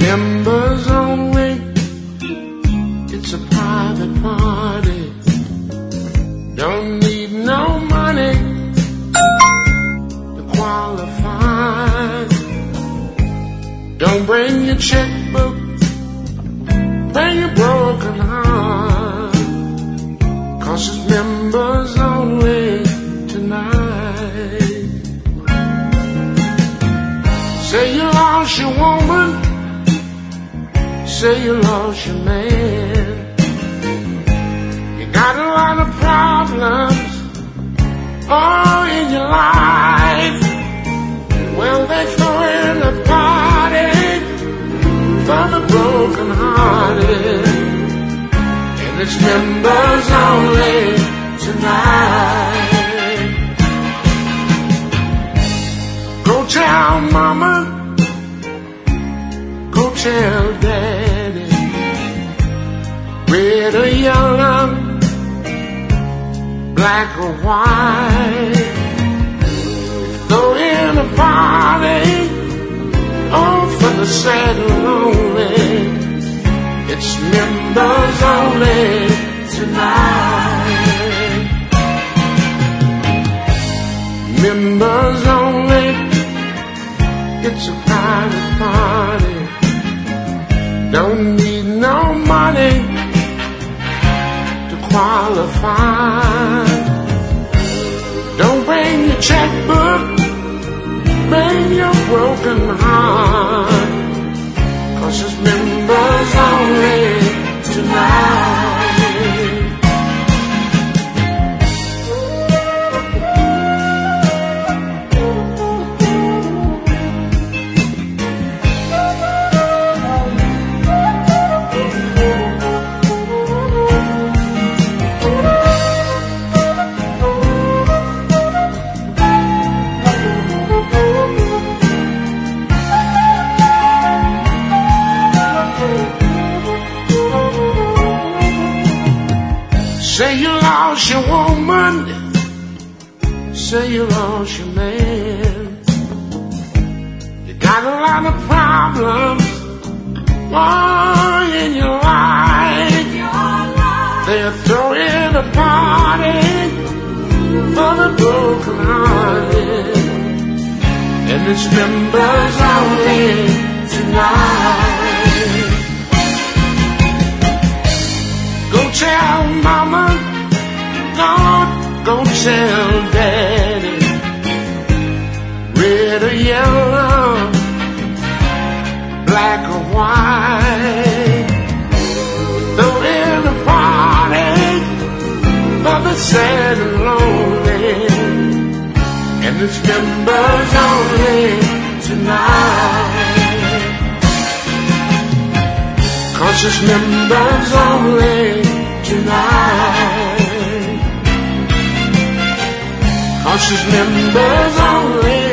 members only. It's a private party. Don't need no money to qualify. Don't bring your checkbook, bring your broken heart, 'cause it's members only tonight. Say you lost your woman, say you lost your man. You got a lot of problems, oh, in your life. Well, they throw in a party for the broken hearted, and it's members only tonight. Go tell mama, go tell daddy, red or yellow, black or white. Throw in a party, oh, for the sad and lonely. It's members only tonight. Members only. It's a private party. Don't need no money to qualify. Don't bring your checkbook, bring your broken heart, 'cause it's members only tonight. Say you lost your woman, say you lost your man. You got a lot of problems, oh, in your life. They're throwing a party for the broken hearted, and it's members only tonight. Go tell mama, go tell daddy, red or yellow, black or white. Throw in a party for the sad and lonely, and it's members only tonight. 'Cause it's members only tonight. 'Cause it's members only